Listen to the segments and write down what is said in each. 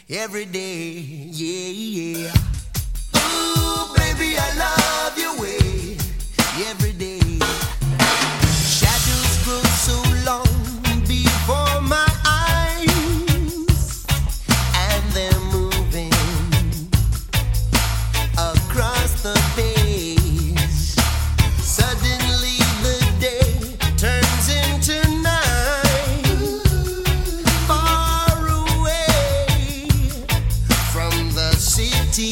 every day. Yeah, yeah. Ooh, baby, I love your way every day. Shadows grow so long before my eyes, and they're moving across the page. Suddenly the day turns into night, far away from the city.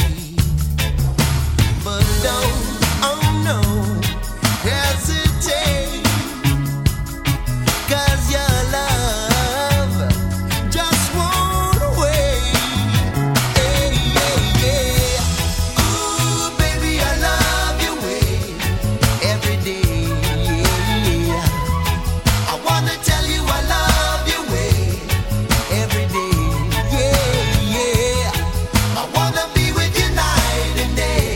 But don't, oh no, hesitate, 'cause your love just won't wait. Hey, yeah, yeah. Ooh, baby, I love your way every day. Yeah. I wanna tell you I love your way every day. Yeah, yeah. I wanna be with you night and day.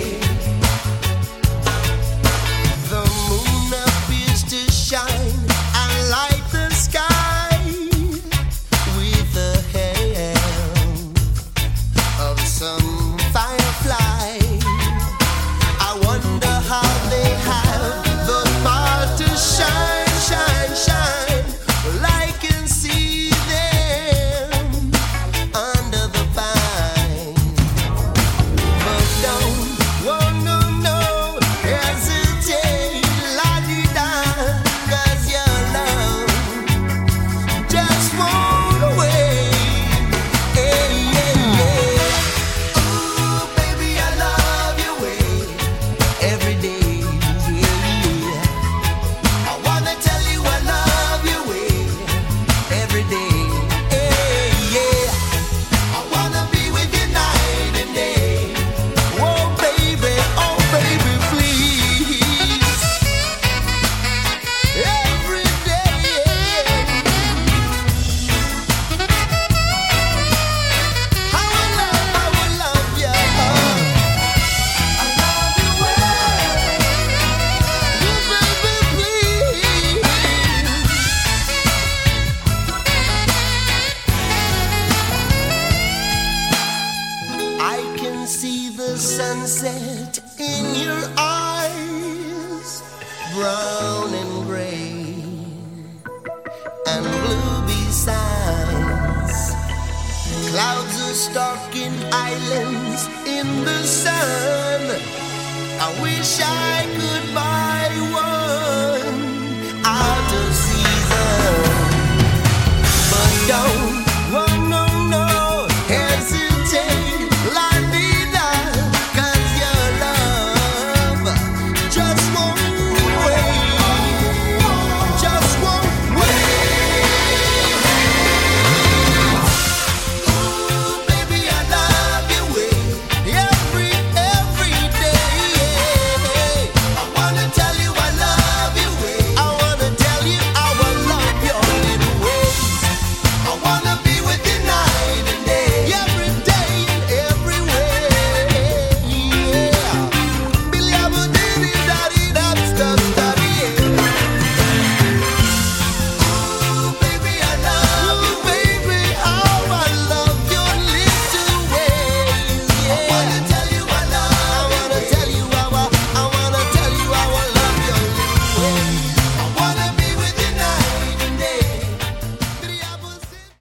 The moon appears to shine and light the sky with the help of some firefly. I wonder how they have the power to shine, shine, shine. Well, I can see them under the pine. But don't, oh no, no, hesitate, la-di-da, 'cause your love just won't wait. Hey, yeah, yeah. Ooh, baby, I love your way every day. Yeah, yeah. I wanna tell you I love your way every day. Hey, yeah. I wanna be with you night and day. Oh baby, please. Every day. I will love you. I love you well. Oh baby, please. I can see the sunset in your eyes, brown and gray and blue besides. Clouds are stalking islands in the sun. I wish I could buy one out of